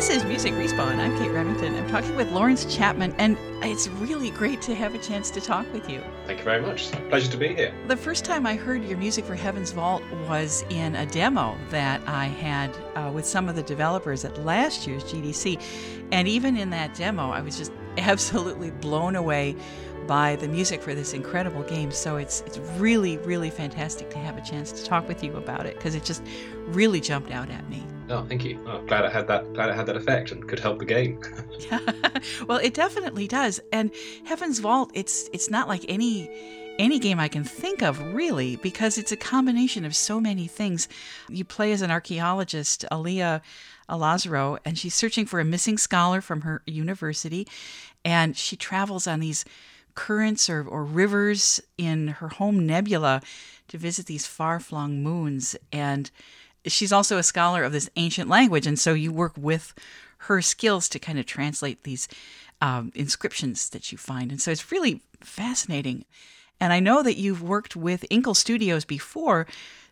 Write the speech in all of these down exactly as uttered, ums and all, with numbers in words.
is Music Respawn. I'm Kate Remington. I'm talking with Lawrence Chapman, and it's really great to have a chance to talk with you. Thank you very much. Pleasure to be here. The first time I heard your music for Heaven's Vault was in a demo that I had uh, with some of the developers at last year's G D C. And even in that demo, I was just absolutely blown away by the music for this incredible game. So it's it's really, really fantastic to have a chance to talk with you about it, because it just really jumped out at me. Oh, thank you. Oh, glad I had that. Glad I had that effect and could help the game. Yeah. Well, it definitely does. And Heaven's Vault, it's it's not like any any game I can think of, really, because it's a combination of so many things. You play as an archaeologist, Alia Alazaro, and she's searching for a missing scholar from her university, and she travels on these currents or, or rivers in her home nebula to visit these far-flung moons. And she's also a scholar of this ancient language, and so you work with her skills to kind of translate these um, inscriptions that you find. And so it's really fascinating. And I know that you've worked with Inkle Studios before,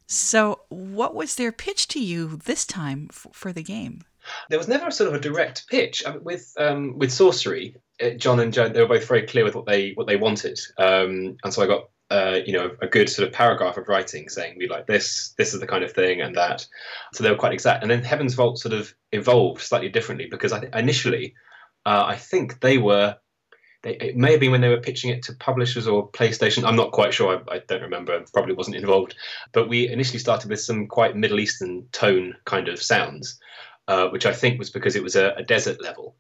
so what was their pitch to you this time f- for the game? There was never a sort of a direct pitch. I mean, with um, with Sorcery, John and Joan, they were both very clear with what they what they wanted, um, and so I got uh, you know a good sort of paragraph of writing saying we like this, this is the kind of thing, and that. So they were quite exact. And then Heaven's Vault sort of evolved slightly differently, because I th- initially uh, I think they were. They, it may have been when they were pitching it to publishers or PlayStation. I'm not quite sure. I, I don't remember. Probably wasn't involved. But we initially started with some quite Middle Eastern tone kind of sounds, uh, which I think was because it was a, a desert level.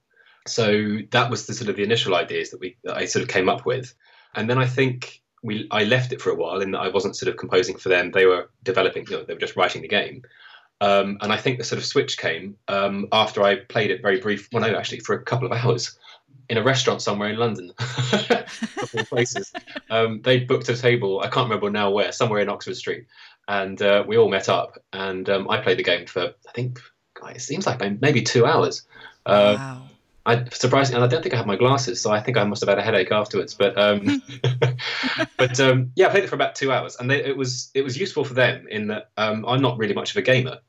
So that was the sort of the initial ideas that we that I sort of came up with. And then I think we I left it for a while in that I wasn't sort of composing for them. They were developing. You know, they were just writing the game. Um, and I think the sort of switch came um, after I played it very brief. Well, no, actually, for a couple of hours. In a restaurant somewhere in London, of all places. Um, they booked a table, I can't remember now where, somewhere in Oxford Street. And uh, we all met up, and um, I played the game for, I think, God, it seems like maybe two hours. Uh, Wow. I surprisingly, and I don't think I had my glasses, so I think I must have had a headache afterwards. But um, but um, yeah, I played it for about two hours, and they, it was it was useful for them in that um, I'm not really much of a gamer.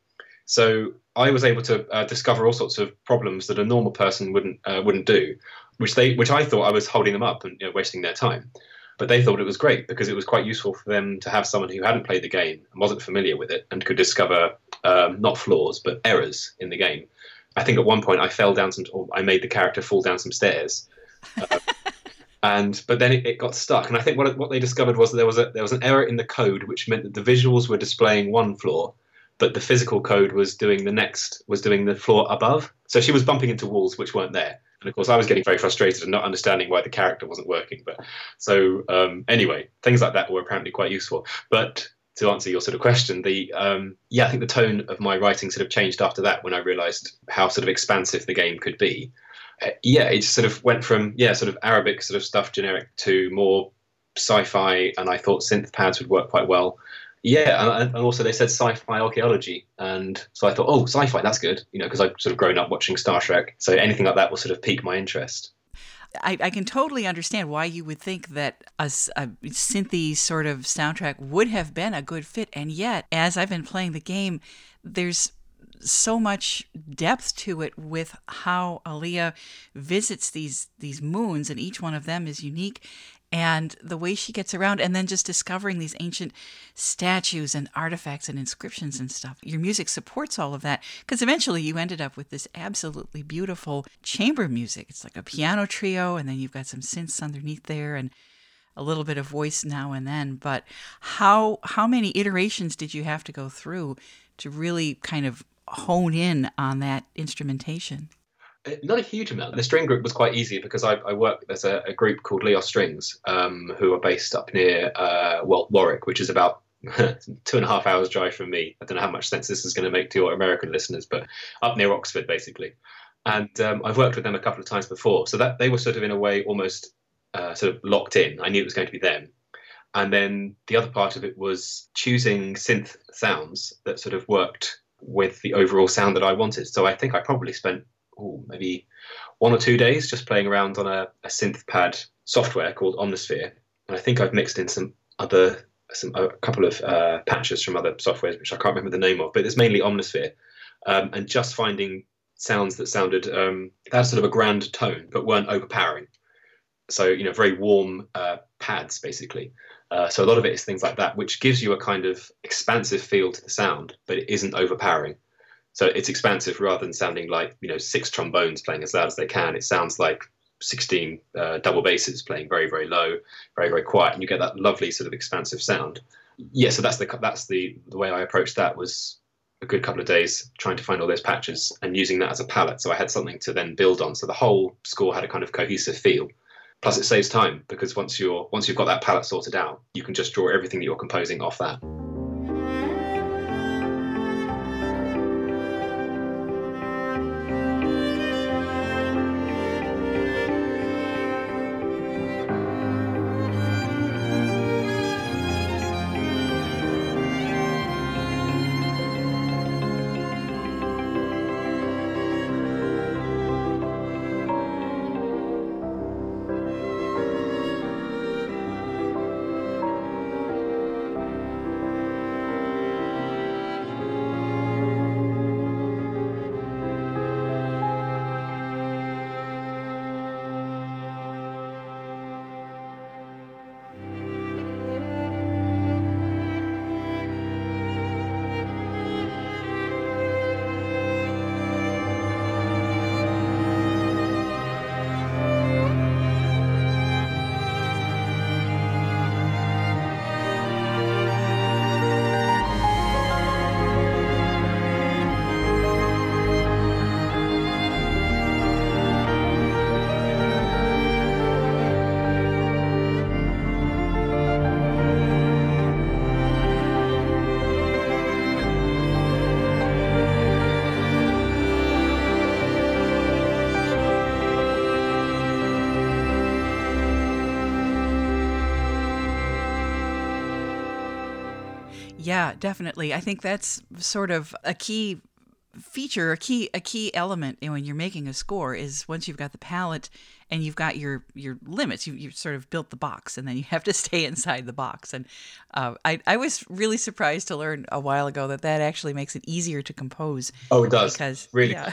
So I was able to uh, discover all sorts of problems that a normal person wouldn't uh, wouldn't do, which they which I thought I was holding them up and you know, wasting their time. But they thought it was great because it was quite useful for them to have someone who hadn't played the game and wasn't familiar with it and could discover um, not flaws but errors in the game. I think at one point I fell down some, or I made the character fall down some stairs, uh, and but then it, it got stuck. And I think what what they discovered was that there was a there was an error in the code, which meant that the visuals were displaying one flaw, but the physical code was doing the next, was doing the floor above. So she was bumping into walls which weren't there. And of course, I was getting very frustrated and not understanding why the character wasn't working. But so um, anyway, things like that were apparently quite useful. But to answer your sort of question, the um, yeah, I think the tone of my writing sort of changed after that when I realised how sort of expansive the game could be. Uh, yeah, it just sort of went from yeah, sort of Arabic sort of stuff generic to more sci-fi, and I thought synth pads would work quite well. Yeah, and, and also they said sci-fi archaeology, and so I thought, oh, sci-fi, that's good, you know, because I've sort of grown up watching Star Trek, so anything like that will sort of pique my interest. I, I can totally understand why you would think that a, a synthy sort of soundtrack would have been a good fit, and yet, as I've been playing the game, there's so much depth to it with how Alia visits these these moons, and each one of them is unique. And the way she gets around, and then just discovering these ancient statues and artifacts and inscriptions and stuff. Your music supports all of that, because eventually you ended up with this absolutely beautiful chamber music. It's like a piano trio, and then you've got some synths underneath there, and a little bit of voice now and then. But how how many iterations did you have to go through to really kind of hone in on that instrumentation? Not a huge amount. The string group was quite easy because I, I work, there's a, a group called Leos Strings, um, who are based up near uh, well, Warwick, which is about two and a half hours drive from me. I don't know how much sense this is going to make to your American listeners, but up near Oxford, basically. And um, I've worked with them a couple of times before. So that they were sort of in a way almost uh, sort of locked in. I knew it was going to be them. And then the other part of it was choosing synth sounds that sort of worked with the overall sound that I wanted. So I think I probably spent Ooh, maybe one or two days just playing around on a, a synth pad software called Omnisphere. And I think I've mixed in some other, some a couple of uh, patches from other softwares, which I can't remember the name of, but it's mainly Omnisphere. Um, and just finding sounds that sounded um, they had sort of a grand tone but weren't overpowering. So, you know, very warm uh, pads basically. Uh, so a lot of it is things like that, which gives you a kind of expansive feel to the sound, but it isn't overpowering. So it's expansive rather than sounding like, you know, six trombones playing as loud as they can. It sounds like sixteen uh, double basses playing very, very low, very, very quiet, and you get that lovely sort of expansive sound. Yeah, so that's the that's the the way I approached that, was a good couple of days trying to find all those patches and using that as a palette. So I had something to then build on. So the whole score had a kind of cohesive feel. Plus, it saves time because once you're once you've got that palette sorted out, you can just draw everything that you're composing off that. Yeah, definitely. I think that's sort of a key feature, a key a key element when you're making a score is once you've got the palette and you've got your your limits, you you've sort of built the box, and then you have to stay inside the box. And uh, I I was really surprised to learn a while ago that that actually makes it easier to compose. Oh, it does. Because really. Yeah.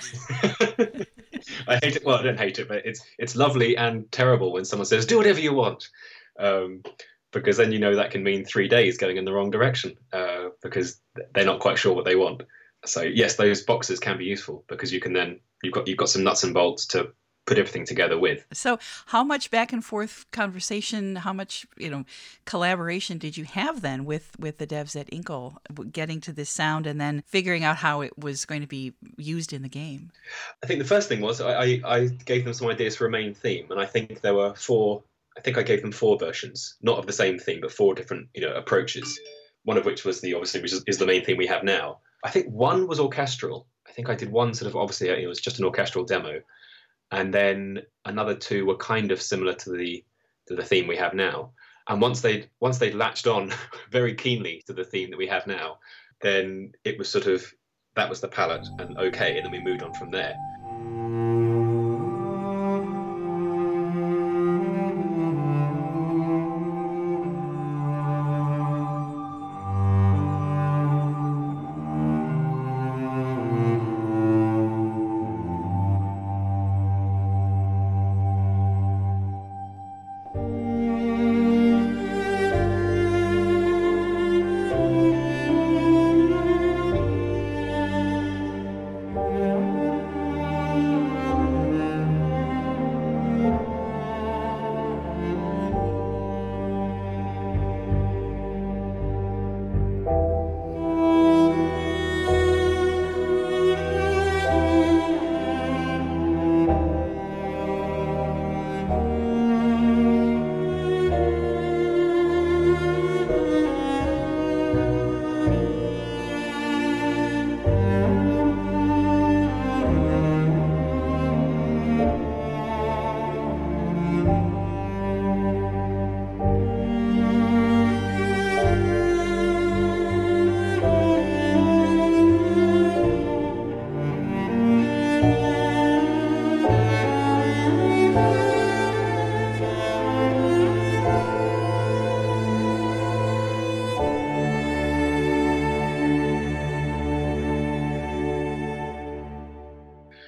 I hate it. Well, I don't hate it, but it's it's lovely and terrible when someone says do whatever you want. Um, because then you know that can mean three days going in the wrong direction uh, because they're not quite sure what they want. So yes, those boxes can be useful because you can then you've got you've got some nuts and bolts to put everything together with. So how much back and forth conversation, how much, you know, collaboration did you have then with, with the devs at Inkle, getting to this sound and then figuring out how it was going to be used in the game? I think the first thing was I, I gave them some ideas for a main theme, and I think there were four. I think I gave them four versions, not of the same theme, but four different, you know, approaches. One of which was the obviously, which is, is the main theme we have now. I think one was orchestral. I think I did one sort of obviously it was just an orchestral demo, and then another two were kind of similar to the to the theme we have now. And once they once they'd latched on very keenly to the theme that we have now, then it was sort of that was the palette and okay, and then we moved on from there.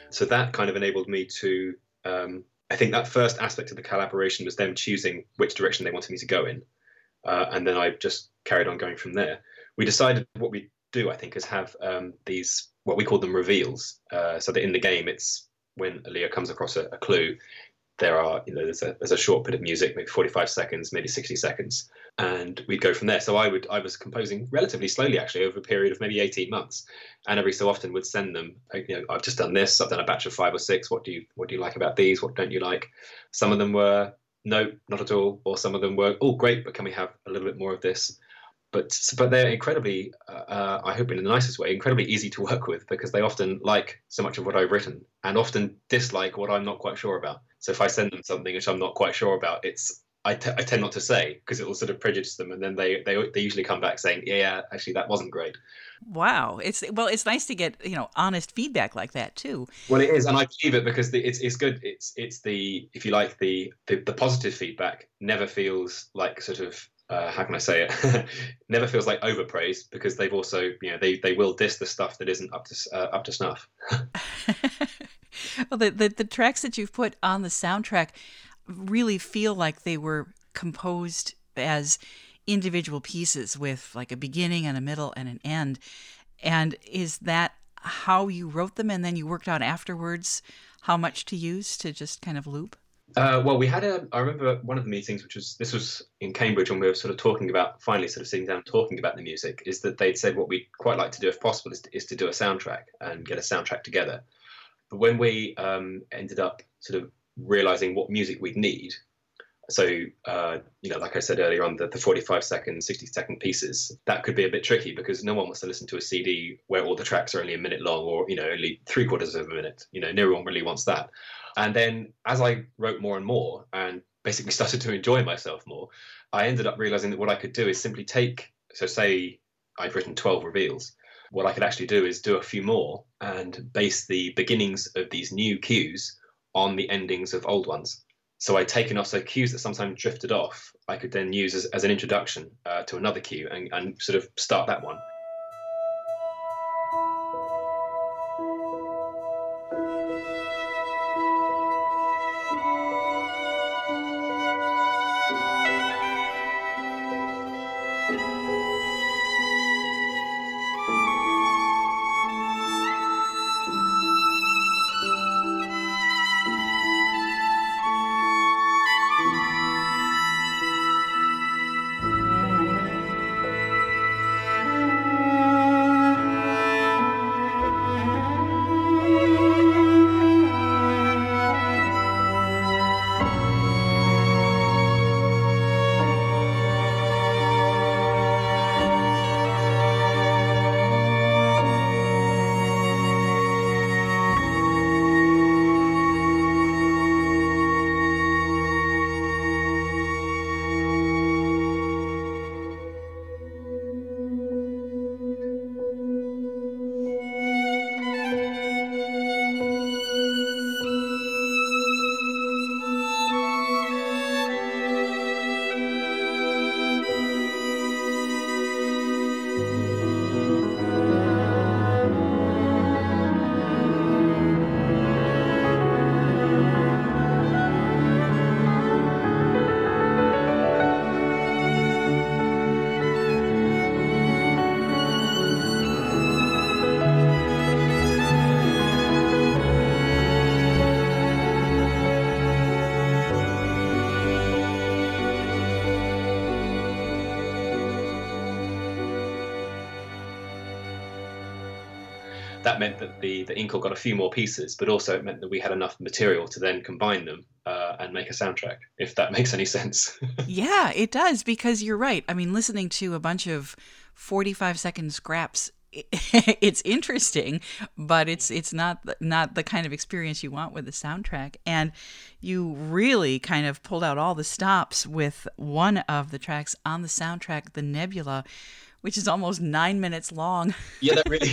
So that kind of enabled me to, um, I think that first aspect of the collaboration was them choosing which direction they wanted me to go in. Uh, and then I just carried on going from there. We decided what we do, I think, is have um, these, what we call them reveals. Uh, so that in the game, it's when Aaliyah comes across a, a clue, there are, you know, there's a, there's a short bit of music, maybe forty-five seconds, maybe sixty seconds, and we'd go from there. So I would, I was composing relatively slowly, actually, over a period of maybe eighteen months, and every so often would send them, you know, I've just done this, I've done a batch of five or six. What do you, what do you like about these? What don't you like? Some of them were, no, not at all, or some of them were, oh, great, but can we have a little bit more of this? But but they're incredibly, uh, I hope in the nicest way, incredibly easy to work with, because they often like so much of what I've written and often dislike what I'm not quite sure about. So if I send them something which I'm not quite sure about, it's I, t- I tend not to say, because it will sort of prejudice them, and then they, they they usually come back saying, yeah, actually that wasn't great. Wow, it's well, it's nice to get, you know, honest feedback like that too. Well, it is, and I believe it, because the, it's it's good. It's it's the, if you like, the the, the positive feedback never feels like sort of. Uh, how can I say it? Never feels like overpraise, because they've also, you know, they, they will diss the stuff that isn't up to uh, up to snuff. Well, the, the the tracks that you've put on the soundtrack really feel like they were composed as individual pieces with like a beginning and a middle and an end. And is that how you wrote them, and then you worked out afterwards how much to use to just kind of loop? Uh, well, we had a, I remember one of the meetings, which was, this was in Cambridge, when we were sort of talking about, finally sort of sitting down talking about the music, is that they'd said what we'd quite like to do, if possible, is to, is to do a soundtrack and get a soundtrack together. But when we um, ended up sort of realizing what music we'd need, so, uh, you know, like I said earlier on, the, the forty-five second, sixty second pieces, that could be a bit tricky, because no one wants to listen to a C D where all the tracks are only a minute long, or, you know, only three quarters of a minute. You know, no one really wants that. And then as I wrote more and more and basically started to enjoy myself more, I ended up realizing that what I could do is simply take, so say I've written twelve reveals, what I could actually do is do a few more and base the beginnings of these new cues on the endings of old ones. So I'd taken off, so cues that sometimes drifted off, I could then use as, as an introduction uh, to another cue, and, and sort of start that one. That meant that the, the Inkle got a few more pieces, but also it meant that we had enough material to then combine them uh, and make a soundtrack, if that makes any sense. Yeah, it does, because you're right. I mean, listening to a bunch of forty-five second scraps, it's interesting, but it's it's not not the kind of experience you want with the soundtrack. And you really kind of pulled out all the stops with one of the tracks on the soundtrack, The Nebula, which is almost nine minutes long. Yeah, that really,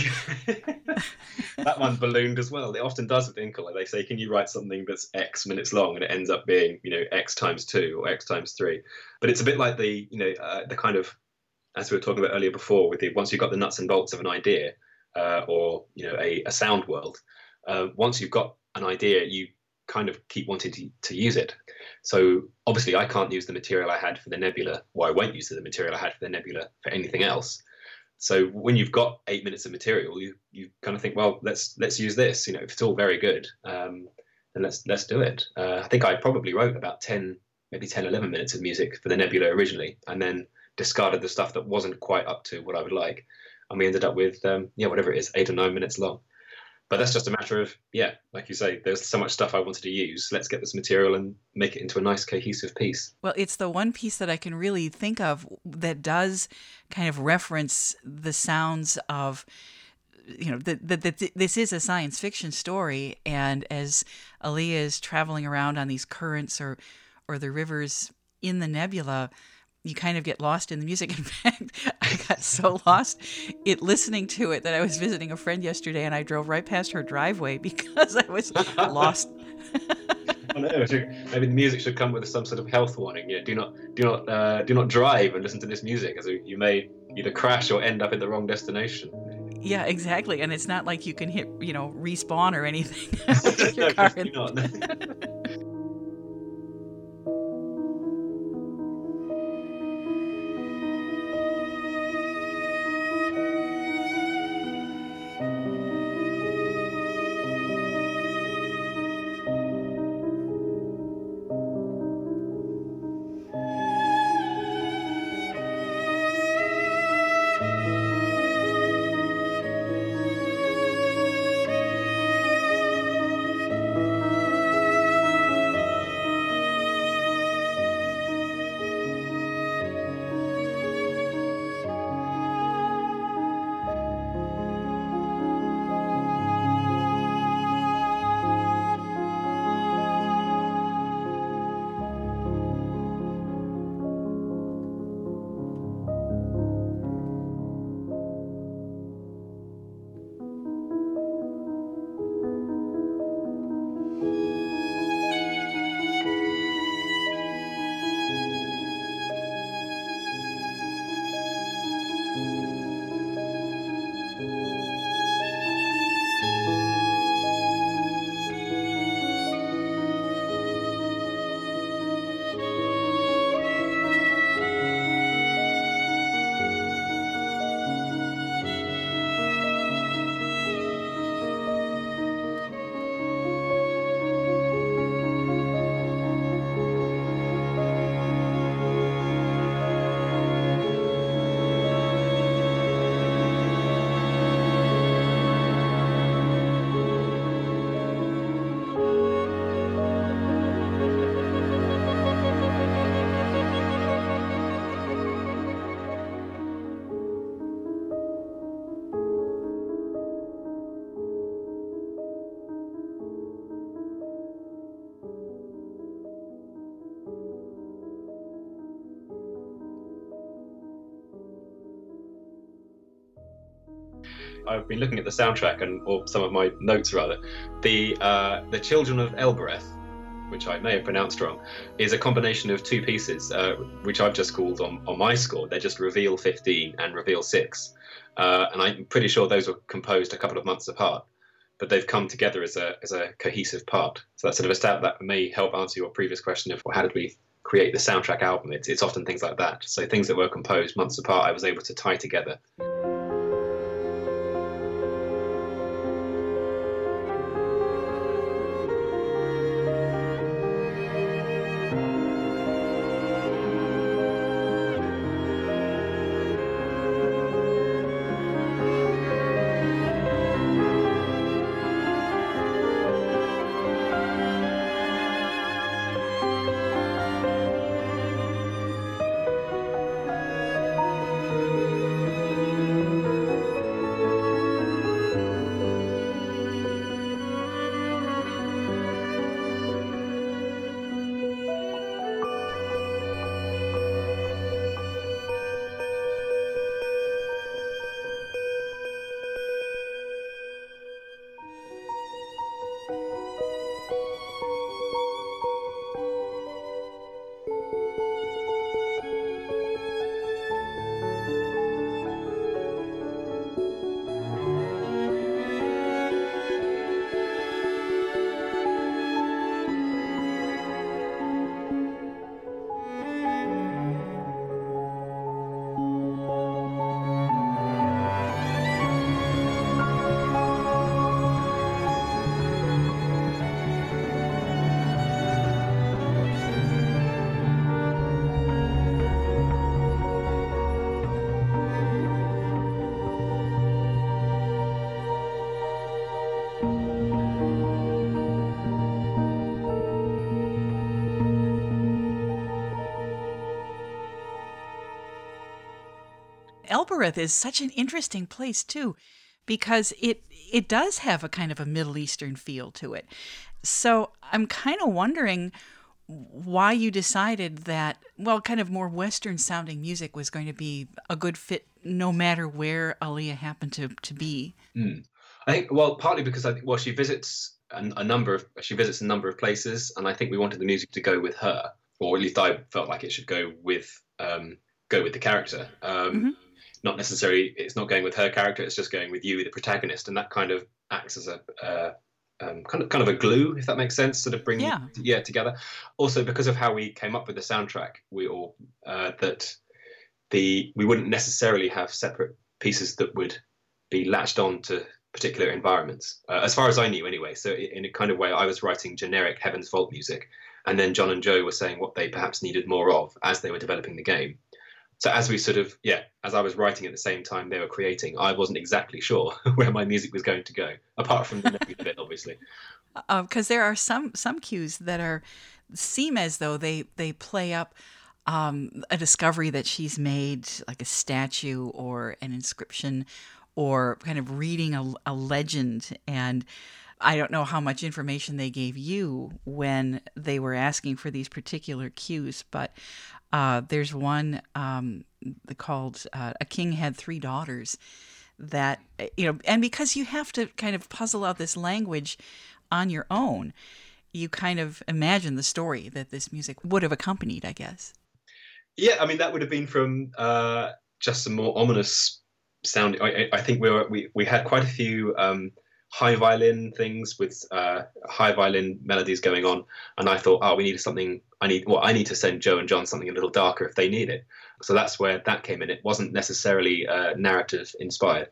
that one ballooned as well. It often does with Inkle. They say, can you write something that's X minutes long? And it ends up being, you know, X times two or X times three. But it's a bit like the, you know, uh, the kind of, as we were talking about earlier before, with the, once you've got the nuts and bolts of an idea uh, or, you know, a, a sound world, uh, once you've got an idea, you kind of keep wanting to, to use it. So obviously I can't use the material I had for the nebula, or I won't use the material I had for the nebula for anything else. So when you've got eight minutes of material, you you kind of think, well, let's let's use this. You know, if it's all very good, um, then let's let's do it. Uh, I think I probably wrote about ten, maybe ten, eleven minutes of music for the nebula originally, and then discarded the stuff that wasn't quite up to what I would like, and we ended up with um, yeah, whatever it is, eight or nine minutes long. But that's just a matter of, yeah, like you say, there's so much stuff I wanted to use. Let's get this material and make it into a nice cohesive piece. Well, it's the one piece that I can really think of that does kind of reference the sounds of, you know, that that this is a science fiction story. And as Alia is traveling around on these currents or or the rivers in the nebula, you kind of get lost in the music. In fact, I got so lost it listening to it that I was visiting a friend yesterday and I drove right past her driveway because I was lost. I know. Maybe the music should come with some sort of health warning. Yeah, do not, do not, uh, do not drive and listen to this music, as you may either crash or end up in the wrong destination. Yeah, exactly. And it's not like you can hit, you know, respawn or anything. No, definitely not. I've been looking at the soundtrack and or some of my notes rather. The uh, the Children of Elbereth, which I may have pronounced wrong, is a combination of two pieces, uh, which I've just called on, on my score. They're just Reveal fifteen and Reveal six, uh, and I'm pretty sure those were composed a couple of months apart, but they've come together as a as a cohesive part. So that's sort of a stat that may help answer your previous question of well, how did we create the soundtrack album. It's it's often things like that. So things that were composed months apart, I was able to tie together. Elbereth is such an interesting place too, because it it does have a kind of a Middle Eastern feel to it. So I'm kind of wondering why you decided that, well, kind of more Western sounding music was going to be a good fit no matter where Alia happened to, to be. Mm. I think, well, partly because I think, well, she visits a, a number of, she visits a number of places, and I think we wanted the music to go with her, or at least I felt like it should go with, um, go with the character. Um, mm-hmm. Not necessarily, it's not going with her character, it's just going with you, the protagonist, and that kind of acts as a, uh, Um, kind of, kind of a glue, if that makes sense, sort of bring yeah. yeah together. Also, because of how we came up with the soundtrack, we all uh, that the we wouldn't necessarily have separate pieces that would be latched on to particular environments, uh, as far as I knew, anyway. So, in a kind of way, I was writing generic Heaven's Vault music, and then John and Joe were saying what they perhaps needed more of as they were developing the game. So as we sort of, yeah, as I was writing at the same time they were creating, I wasn't exactly sure where my music was going to go, apart from the negative bit, obviously. Because uh, there are some some cues that are seem as though they, they play up um, a discovery that she's made, like a statue or an inscription, or kind of reading a, a legend. And I don't know how much information they gave you when they were asking for these particular cues, but uh, there's one um, called uh, A King Had Three Daughters that, you know, and because you have to kind of puzzle out this language on your own, you kind of imagine the story that this music would have accompanied, I guess. Yeah, I mean, that would have been from uh, just some more ominous sound. I, I think we were, we, we had quite a few um, high violin things with uh, high violin melodies going on, and I thought, oh, we need something. I need well, I need to send Joe and John something a little darker if they need it. So that's where that came in. It wasn't necessarily uh, narrative inspired.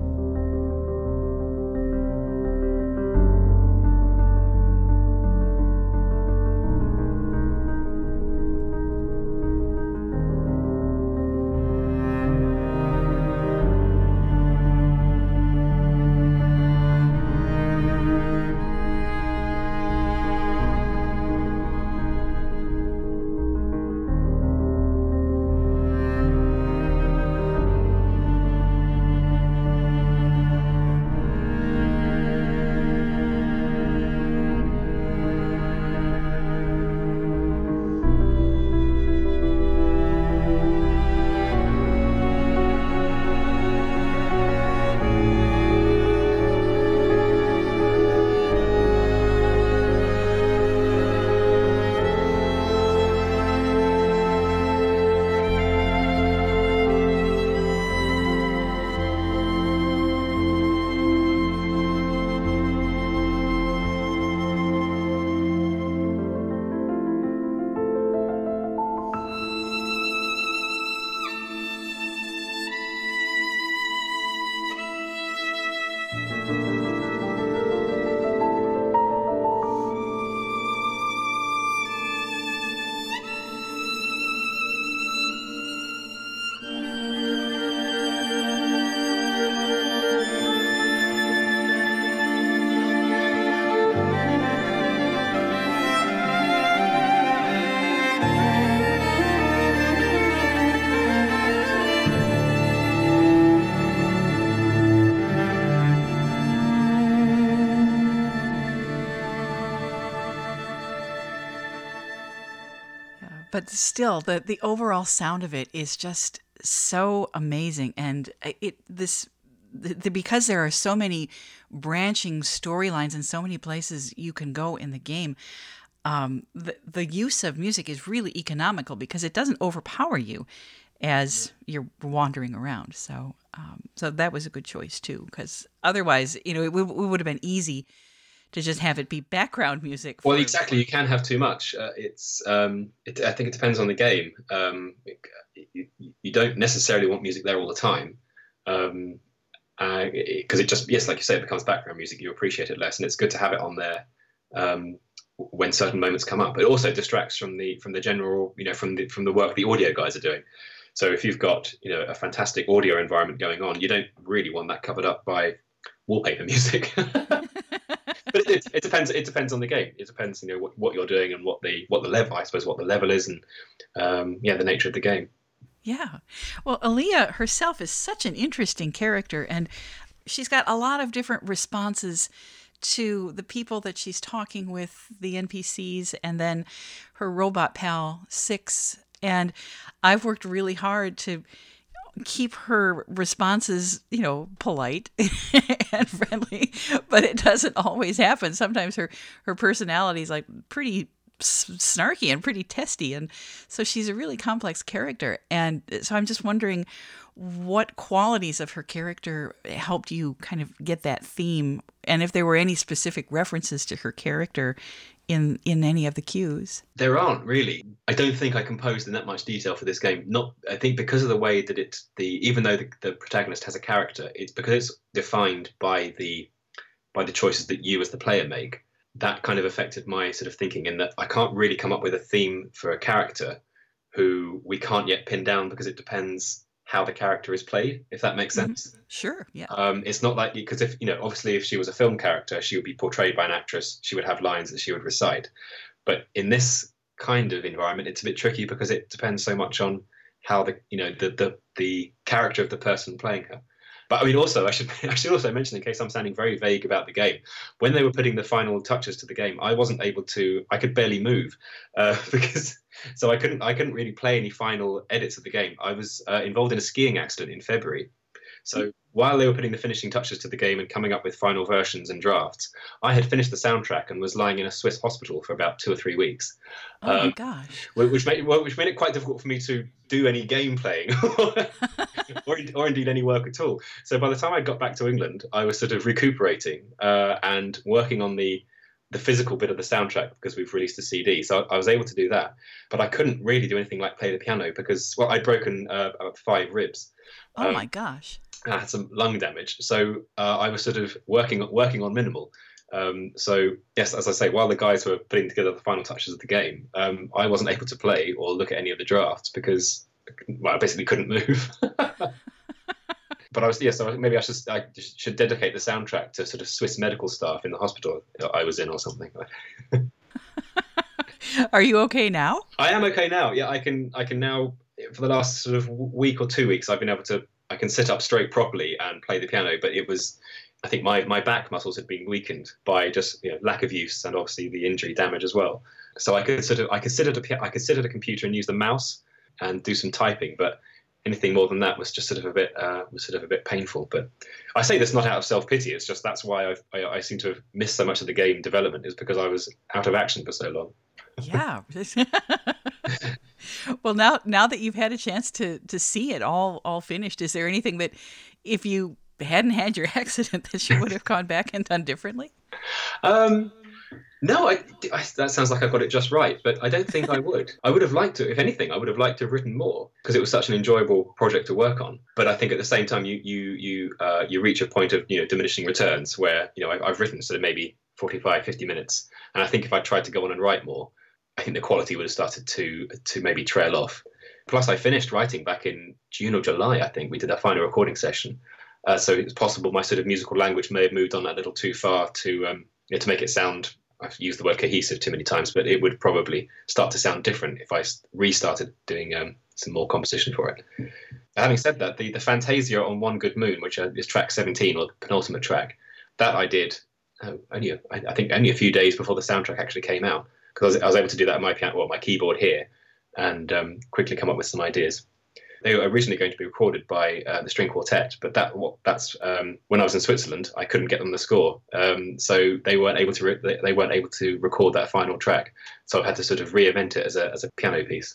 But still, the, the overall sound of it is just so amazing, and it this the, the, because there are so many branching storylines and so many places you can go in the game. Um, the the use of music is really economical because it doesn't overpower you as you're wandering around. So um, so that was a good choice too, because otherwise, you know, it, it would have been easy to just have it be background music. For, well, exactly. You can have too much. Uh, it's. Um, it, I think it depends on the game. Um, it, you, you don't necessarily want music there all the time, because um, uh, it, it just yes, like you say, it becomes background music. You appreciate it less, and it's good to have it on there um, when certain moments come up. It also distracts from the from the general, you know, from the from the work the audio guys are doing. So if you've got, you know, a fantastic audio environment going on, you don't really want that covered up by wallpaper music. But it, it, it depends. It depends on the game. It depends, you know, what, what you're doing and what the what the level. I suppose what the level is, and um, yeah, the nature of the game. Yeah. Well, Aaliyah herself is such an interesting character, and she's got a lot of different responses to the people that she's talking with, the N P Cs, and then her robot pal, Six. And I've worked really hard to keep her responses, you know, polite and friendly, but it doesn't always happen. Sometimes her, her personality is like pretty snarky and pretty testy, and so she's a really complex character. And so I'm just wondering what qualities of her character helped you kind of get that theme, and if there were any specific references to her character in in any of the cues. There aren't really. I don't think I composed in that much detail for this game. Not, I think because of the way that it, the even though the, the protagonist has a character, it's because it's defined by the by the choices that you as the player make. That kind of affected my sort of thinking, in that I can't really come up with a theme for a character who we can't yet pin down, because it depends how the character is played, if that makes sense. Mm-hmm. Sure, yeah. Um, it's not like, because if, you know, obviously if she was a film character, she would be portrayed by an actress, she would have lines that she would recite. But in this kind of environment, it's a bit tricky because it depends so much on how the, you know, the the, the character of the person playing her. But I mean, also, I should I should also mention, in case I'm sounding very vague about the game, when they were putting the final touches to the game, I wasn't able to, I could barely move, uh, because, so I couldn't I couldn't really play any final edits of the game. I was uh, involved in a skiing accident in February. So while they were putting the finishing touches to the game and coming up with final versions and drafts, I had finished the soundtrack and was lying in a Swiss hospital for about two or three weeks. Oh um, my gosh. Which made, well, which made it quite difficult for me to do any game playing or, or indeed any work at all. So by the time I got back to England, I was sort of recuperating uh, and working on the the physical bit of the soundtrack, because we've released a C D. So I was able to do that, but I couldn't really do anything like play the piano because, well, I'd broken uh, about five ribs. Oh um, my gosh. I had some lung damage. So uh, I was sort of working working on minimal. Um, so yes, as I say, while the guys were putting together the final touches of the game, um, I wasn't able to play or look at any of the drafts because, well, I basically couldn't move. But I was, yeah, so maybe I should I should dedicate the soundtrack to sort of Swiss medical staff in the hospital I was in or something. Are you okay now? I am okay now. Yeah, I can I can now, for the last sort of week or two weeks, I've been able to, I can sit up straight properly and play the piano. But it was, I think my, my back muscles had been weakened by just, you know, lack of use and obviously the injury damage as well. So I could sort of I could sit at a I could sit at a computer and use the mouse and do some typing, but anything more than that was just sort of a bit uh, was sort of a bit painful. But I say this not out of self-pity. It's just that's why I've, I I seem to have missed so much of the game development, is because I was out of action for so long. Yeah. Well, now now that you've had a chance to to see it all all finished, is there anything that, if you hadn't had your accident, that you would have gone back and done differently? Um, no, I, I, that sounds like I got it just right, but I don't think I would. I would have liked to, if anything, I would have liked to have written more, because it was such an enjoyable project to work on. But I think at the same time, you you you uh, you reach a point of, you know, diminishing returns where, you know, I, I've written sort of maybe forty-five, fifty minutes, and I think if I tried to go on and write more, I think the quality would have started to to maybe trail off. Plus, I finished writing back in June or July. I think we did our final recording session, uh, so it's possible my sort of musical language may have moved on that little too far to um, you know, to make it sound. I've used the word cohesive too many times, but it would probably start to sound different if I restarted doing um, some more composition for it. Having said that, the, the Fantasia on One Good Moon, which is track seventeen, or the penultimate track, that I did uh, only a, I think only a few days before the soundtrack actually came out, because I was, I was able to do that on my piano, well, my keyboard here, and um, quickly come up with some ideas. They were originally going to be recorded by uh, the string quartet, but that what, that's um, when I was in Switzerland, I couldn't get them the score, um, so they weren't able to re- they, they weren't able to record that final track. So I've had to sort of reinvent it as a as a piano piece.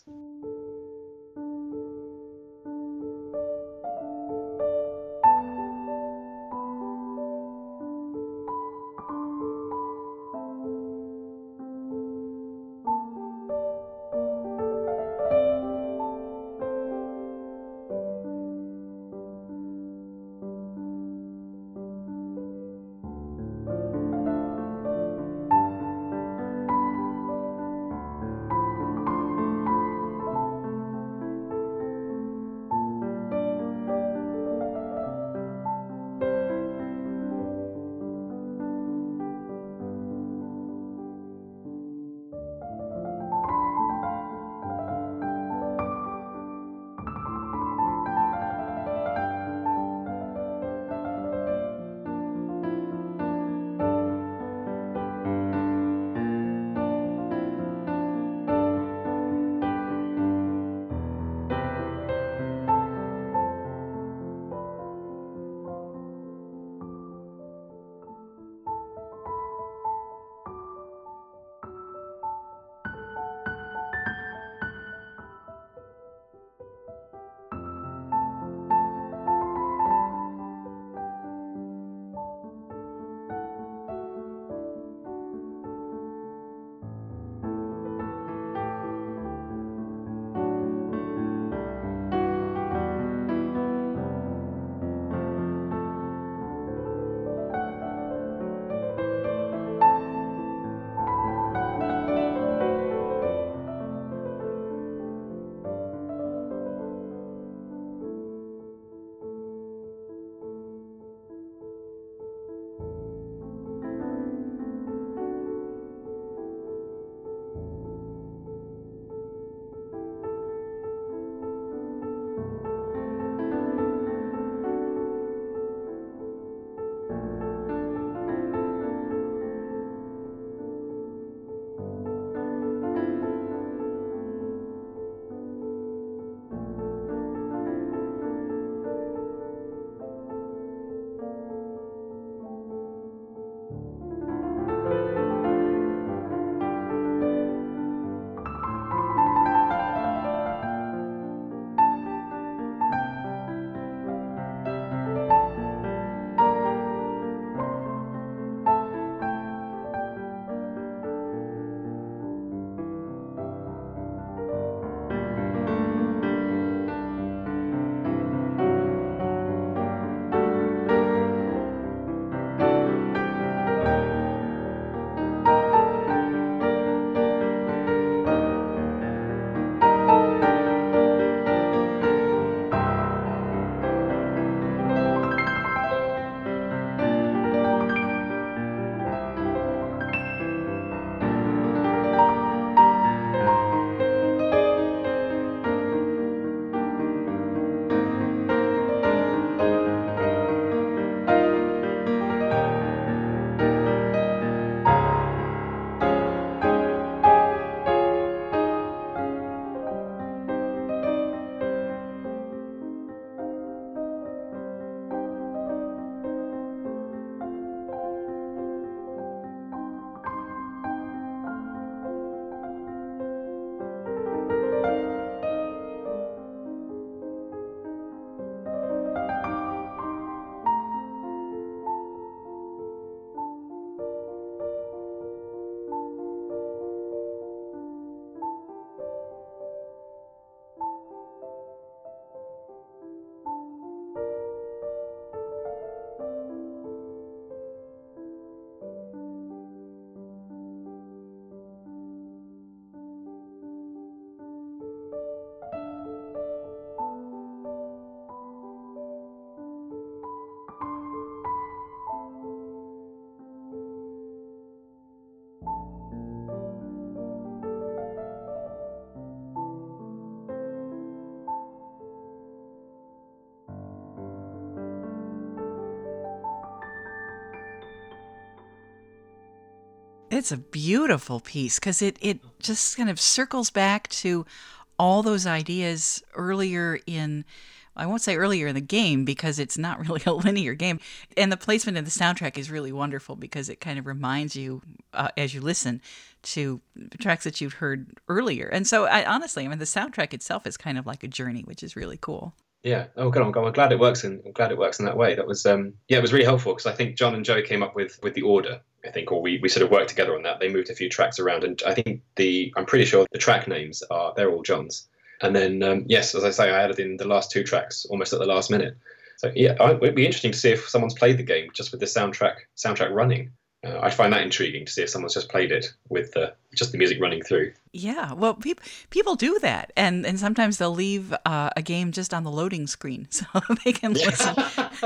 It's a beautiful piece because it, it just kind of circles back to all those ideas earlier in, I won't say earlier in the game because it's not really a linear game. And the placement of the soundtrack is really wonderful because it kind of reminds you uh, as you listen to tracks that you've heard earlier. And so I honestly, I mean, the soundtrack itself is kind of like a journey, which is really cool. Yeah. Oh, good. I'm, I'm glad it works. And I'm glad it works in that way. That was, um, yeah, it was really helpful because I think John and Joe came up with with the order. I think, or we, we sort of worked together on that. They moved a few tracks around, and I think the I'm pretty sure the track names are they're all John's. And then um, yes, as I say, I added in the last two tracks almost at the last minute. So yeah, I, it'd be interesting to see if someone's played the game just with the soundtrack soundtrack running. Uh, I find that intriguing to see if someone's just played it with the, just the music running through. Yeah, well, pe- people do that, and and sometimes they'll leave uh, a game just on the loading screen so they can listen.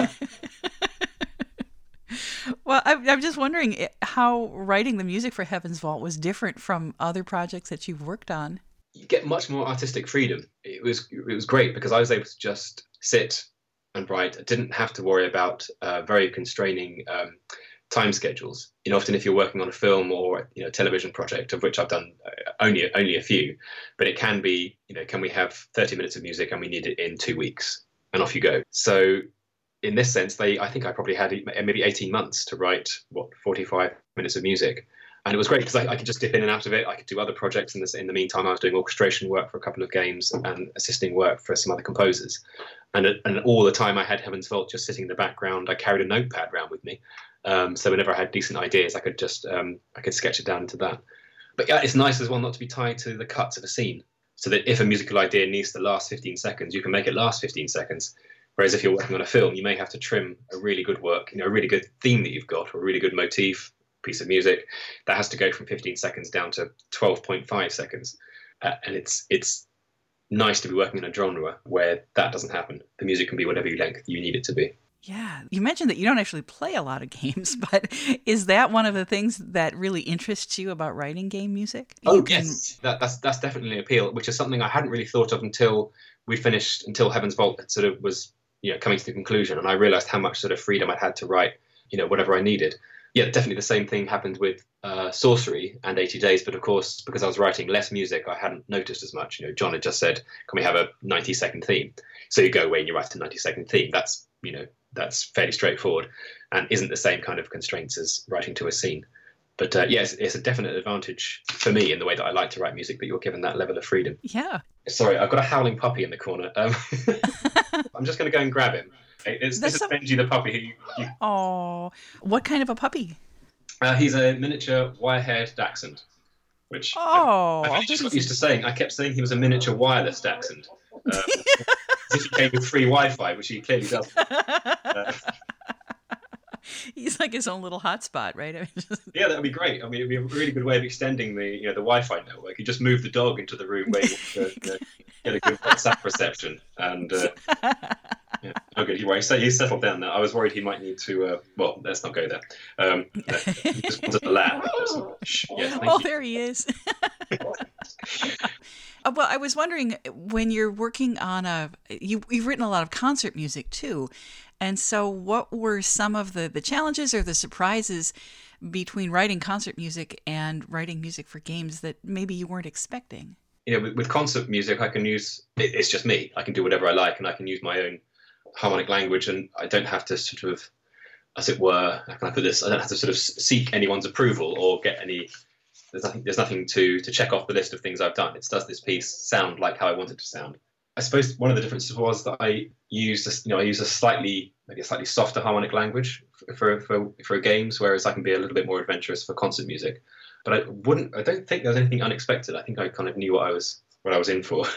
Well, I'm, I'm just wondering how writing the music for Heaven's Vault was different from other projects that you've worked on. You get much more artistic freedom. It was it was great because I was able to just sit and write. I didn't have to worry about uh, very constraining um, time schedules. You know, often if you're working on a film or you know television project, of which I've done only only a few, but it can be, you know, can we have thirty minutes of music and we need it in two weeks, and off you go. So in this sense, they I think I probably had maybe eighteen months to write what forty-five minutes of music. And it was great because I, I could just dip in and out of it. I could do other projects in this. In the meantime, I was doing orchestration work for a couple of games and assisting work for some other composers. And and all the time I had Heaven's Vault just sitting in the background. I carried a notepad around with me, um, so whenever I had decent ideas, I could just um, I could sketch it down into that. But yeah, it's nice as well not to be tied to the cuts of a scene, so that if a musical idea needs to last fifteen seconds, you can make it last fifteen seconds. Whereas if you're working on a film, you may have to trim a really good work, you know, a really good theme that you've got, or a really good motif piece of music that has to go from fifteen seconds down to twelve point five seconds, uh, and it's it's nice to be working in a genre where that doesn't happen. The music can be whatever length you need it to be. Yeah, you mentioned that you don't actually play a lot of games, but is that one of the things that really interests you about writing game music? Oh you can... yes, that, that's that's definitely an appeal, which is something I hadn't really thought of until we finished, until Heaven's Vault sort of was you know coming to the conclusion, and I realised how much sort of freedom I'd had to write you know whatever I needed. Yeah, definitely the same thing happened with uh, Sorcery and eighty days, but of course, because I was writing less music, I hadn't noticed as much. You know, John had just said, "Can we have a ninety second theme?" So you go away and you write a ninety second theme. That's you know that's fairly straightforward, and isn't the same kind of constraints as writing to a scene. But uh, yes, yeah, it's, it's a definite advantage for me in the way that I like to write music that you're given that level of freedom. Yeah. Sorry, I've got a howling puppy in the corner. Um, I'm just going to go and grab him. It's, this is a... Benji the puppy. Who you, you... Oh, what kind of a puppy? Uh, he's a miniature wire-haired dachshund, which oh, I, I just got used to saying. I kept saying he was a miniature wireless dachshund, um, as if he came with free Wi-Fi, which he clearly doesn't. Uh, He's like his own little hotspot, right? I mean, just... Yeah, that would be great. I mean, it'd be a really good way of extending the, you know, the Wi-Fi network. You just move the dog into the room where you want to, you know, get a good WhatsApp reception, and uh, yeah. Okay, well, he's, he's settled down now. I was worried he might need to. Uh, well, let's not go there. Um, no, he just wanted a lap. Shh, yeah, oh, you. There he is. Uh, well, I was wondering when you're working on a, you, you've written a lot of concert music too. And so what were some of the, the challenges or the surprises between writing concert music and writing music for games that maybe you weren't expecting? You know, with, with concert music, I can use, it, it's just me. I can do whatever I like, and I can use my own harmonic language, and I don't have to sort of, as it were, how can I put this? I don't have to sort of seek anyone's approval or get any, there's nothing, there's nothing to, to check off the list of things I've done. It does this piece sound like how I want it to sound. I suppose one of the differences was that I used, a, you know, I use a slightly, maybe a slightly softer harmonic language for for for games, whereas I can be a little bit more adventurous for concert music. But I wouldn't, I don't think there was anything unexpected. I think I kind of knew what I was, what I was in for.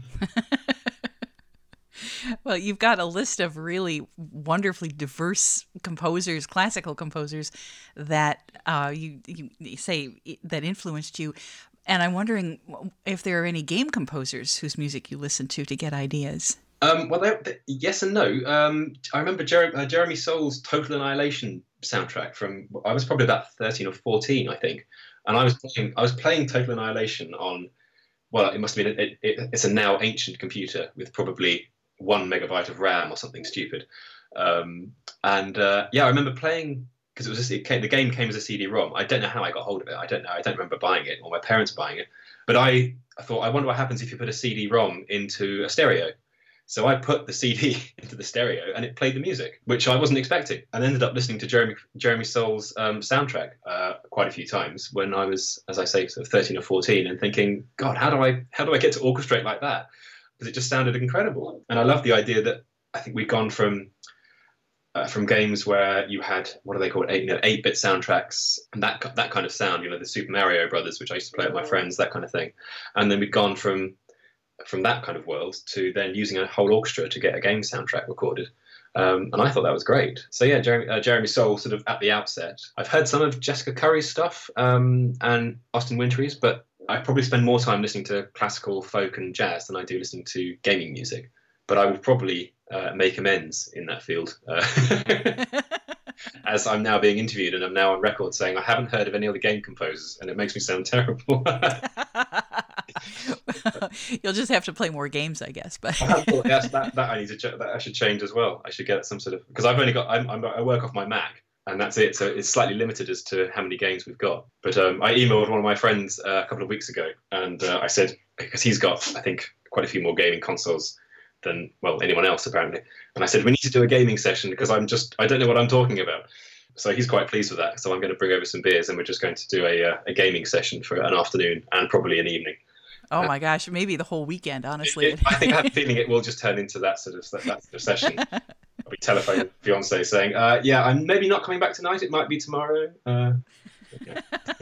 Well, you've got a list of really wonderfully diverse composers, classical composers that uh, you, you say that influenced you. And I'm wondering if there are any game composers whose music you listen to to get ideas. Um, well, they're, they're, yes and no. Um, I remember Jer- uh, Jeremy Soul's Total Annihilation soundtrack from, I was probably about thirteen or fourteen, I think. And I was playing, I was playing Total Annihilation on, well, it must have been, it, it, it's a now ancient computer with probably one megabyte of RAM or something stupid. Um, and uh, yeah, I remember playing because it was just, it came, the game came as a C D-ROM. I don't know how I got hold of it. I don't know. I don't remember buying it or my parents buying it. But I, I thought, I wonder what happens if you put a C D-ROM into a stereo. So I put the C D into the stereo and it played the music, which I wasn't expecting, and ended up listening to Jeremy Jeremy Soul's um, soundtrack uh, quite a few times when I was, as I say, sort of thirteen or fourteen, and thinking, God, how do I how do I get to orchestrate like that? Because it just sounded incredible. And I love the idea that I think we've gone from uh, from games where you had, what do they call it, eight, you know, eight-bit soundtracks and that that kind of sound, you know, the Super Mario Brothers, which I used to play with my friends, that kind of thing. And then we've gone from from that kind of world to then using a whole orchestra to get a game soundtrack recorded. Um, and I thought that was great. So yeah, Jeremy, uh, Jeremy Soule sort of at the outset. I've heard some of Jessica Curry's stuff um, and Austin Wintory's, but I probably spend more time listening to classical, folk and jazz than I do listening to gaming music. But I would probably uh, make amends in that field. Uh, as I'm now being interviewed and I'm now on record saying I haven't heard of any other game composers, and it makes me sound terrible. You'll just have to play more games, I guess. But I thought, yes, that, that I need to ch- that I should change as well. I should get some sort of, because I've only got I'm, I'm, I work off my Mac and that's it. So it's slightly limited as to how many games we've got. But um, I emailed one of my friends uh, a couple of weeks ago, and uh, I said, because he's got I think quite a few more gaming consoles than well anyone else apparently, and I said we need to do a gaming session because I'm just I don't know what I'm talking about. So he's quite pleased with that. So I'm going to bring over some beers and we're just going to do a uh, a gaming session for an afternoon and probably an evening. Oh my gosh, maybe the whole weekend, honestly. It, it, I think I have a feeling it will just turn into that sort of that, that sort of session. I'll be telephoning fiance saying, uh, yeah, I'm maybe not coming back tonight. It might be tomorrow. Uh, okay.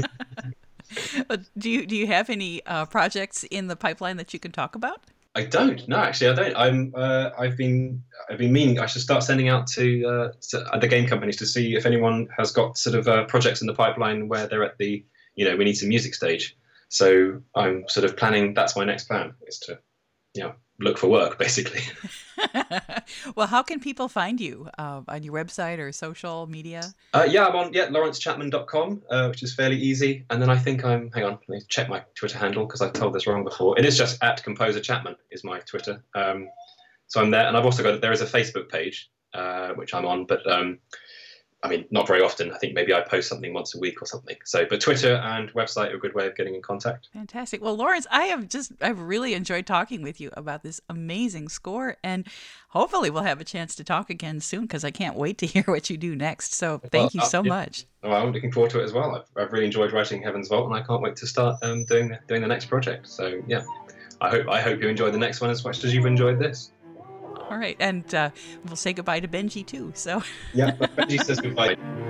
do you do you have any uh, projects in the pipeline that you can talk about? I don't. No, actually, I don't. I'm. Uh, I've been. I've been meaning. I should start sending out to, uh, to other game companies to see if anyone has got sort of uh, projects in the pipeline where they're at the, you know, we need some music stage. So I'm sort of planning. That's my next plan, is to, you know, look for work basically. Well, how can people find you uh, on your website or social media? Uh, yeah, I'm on yeah lawrence chapman dot com, uh, which is fairly easy. And then I think I'm. Hang on, let me check my Twitter handle because I've told this wrong before. It is just at Composer Chapman is my Twitter. Um, so I'm there, and I've also got there is a Facebook page uh, which I'm on, but. Um, I mean, not very often. I think maybe I post something once a week or something. So, but Twitter and website are a good way of getting in contact. Fantastic. Well, Lawrence, I have just, I've really enjoyed talking with you about this amazing score. And hopefully we'll have a chance to talk again soon because I can't wait to hear what you do next. So thank well, you so uh, yeah. much. Well, I'm looking forward to it as well. I've, I've really enjoyed writing Heaven's Vault and I can't wait to start um, doing, the, doing the next project. So yeah, I hope, I hope you enjoy the next one as much as you've enjoyed this. All right. And uh, we'll say goodbye to Benji too. So yeah, Benji says goodbye.